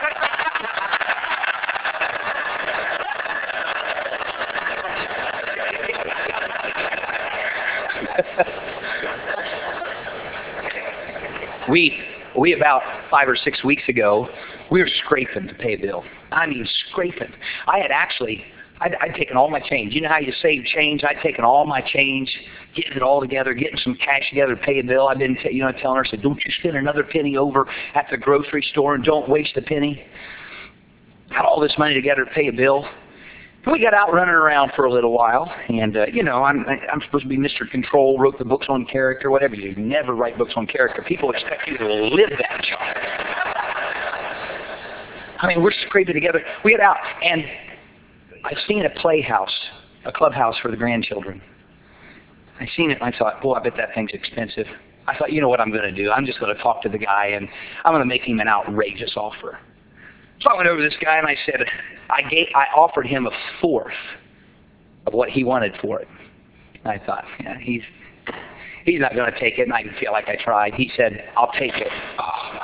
we, we about five or six weeks ago, we were scraping to pay a bill. I mean, scraping. I had actually... I'd, I'd taken all my change. You know how you save change? I'd taken all my change, getting it all together, getting some cash together to pay a bill. I've been, t- you know, telling her, I said, "Don't you spend another penny over at the grocery store, and don't waste a penny." Had all this money together to pay a bill. We got out running around for a little while, and uh, you know, I'm I'm supposed to be Mister Control, wrote the books on character, whatever. You never write books on character. People expect you to live that job. I mean, we're scraping together. We get out, and I've seen a playhouse, a clubhouse for the grandchildren. I seen it, and I thought, boy, I bet that thing's expensive. I thought, you know what I'm going to do? I'm just going to talk to the guy, and I'm going to make him an outrageous offer. So I went over to this guy and I said, I gave, I offered him a fourth of what he wanted for it. And I thought, yeah, he's he's not going to take it, and I didn't feel like I tried. He said, I'll take it. Oh,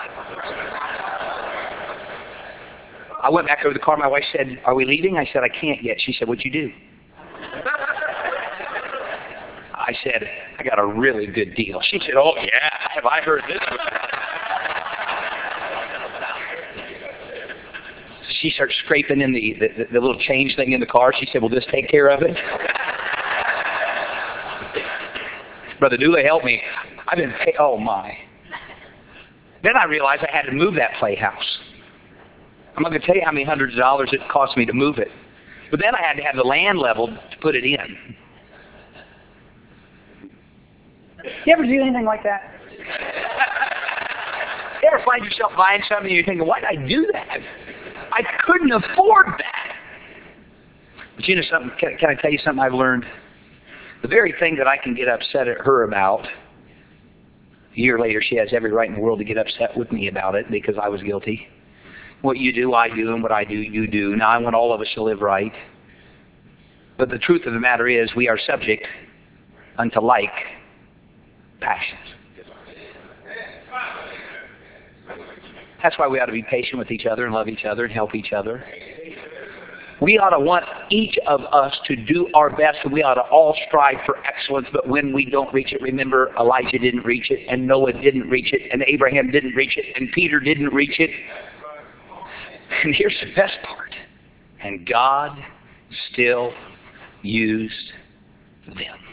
I went back over to the car. My wife said, are we leaving? I said, I can't yet. She said, what'd you do? I said, I got a really good deal. She said, oh, yeah, have I heard this one? She starts scraping in the, the, the little change thing in the car. She said, will this take care of it? Brother Dooley, help me. I've been pay- oh my. Then I realized I had to move that playhouse. I'm not going to tell you how many hundreds of dollars it cost me to move it. But then I had to have the land leveled to put it in. You ever do anything like that? You ever find yourself buying something and you're thinking, why did I do that? I couldn't afford that. But you know something? Can, can I tell you something I've learned? The very thing that I can get upset at her about, a year later she has every right in the world to get upset with me about it because I was guilty. What you do, I do, and what I do, you do. Now I want all of us to live right. But the truth of the matter is we are subject unto like passions. That's why we ought to be patient with each other and love each other and help each other. We ought to want each of us to do our best, and we ought to all strive for excellence. But when we don't reach it, remember Elijah didn't reach it, and Noah didn't reach it, and Abraham didn't reach it, and Peter didn't reach it. And here's the best part. And God still used them.